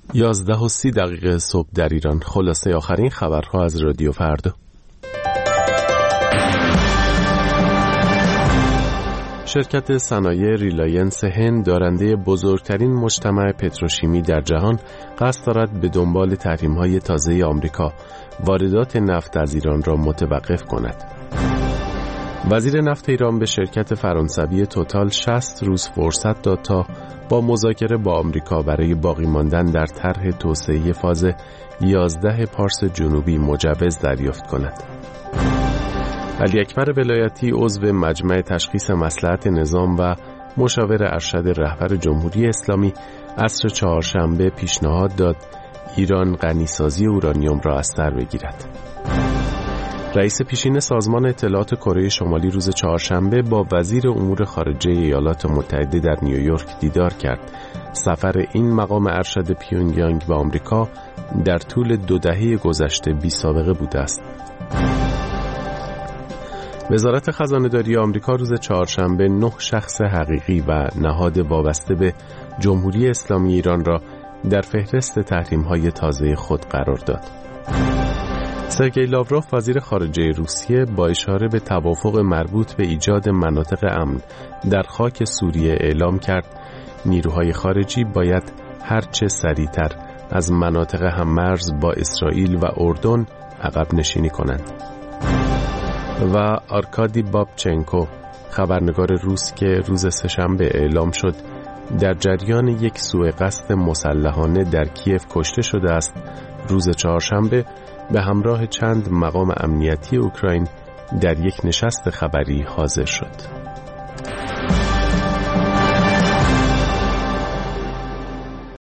11:30 صبح در ایران. خلاصه آخرین خبرها از رادیو فردا. شرکت صنایع ریلاینس هند دارنده بزرگترین مجتمع پتروشیمی در جهان قصد دارد به دنبال تحریم‌های تازه آمریکا واردات نفت از ایران را متوقف کند. وزیر نفت ایران به شرکت فرانسوی توتال 60 روز فرصت داد تا با مذاکره با آمریکا برای باقی ماندن در طرح توسعه فاز 11 پارس جنوبی مجوز دریافت کند. علی اکبر ولایتی عضو مجمع تشخیص مصلحت نظام و مشاور ارشد رهبر جمهوری اسلامی عصر چهارشنبه پیشنهاد داد ایران غنیسازی اورانیوم را از سر بگیرد. رئیس پیشین سازمان اطلاعات کره شمالی روز چهارشنبه با وزیر امور خارجه ایالات متحده در نیویورک دیدار کرد. سفر این مقام ارشد پیونگیانگ به آمریکا در طول 2 دهه گذشته بی سابقه بوده است. وزارت خزانه‌داری آمریکا روز چهارشنبه 9 شخص حقیقی و نهاد وابسته به جمهوری اسلامی ایران را در فهرست تحریم‌های تازه خود قرار داد. سرگئی لاوروف وزیر خارجه روسیه با اشاره به توافق مربوط به ایجاد مناطق امن در خاک سوریه اعلام کرد نیروهای خارجی باید هرچه سریعتر از مناطق هممرز با اسرائیل و اردن عقب نشینی کنند. و آرکادی بابچنکو خبرنگار روس که روز سه‌شنبه اعلام شد در جریان یک سوءقصد مسلحانه در کیف کشته شده است، روز چهارشنبه به همراه چند مقام امنیتی اوکراین در یک نشست خبری حاضر شد.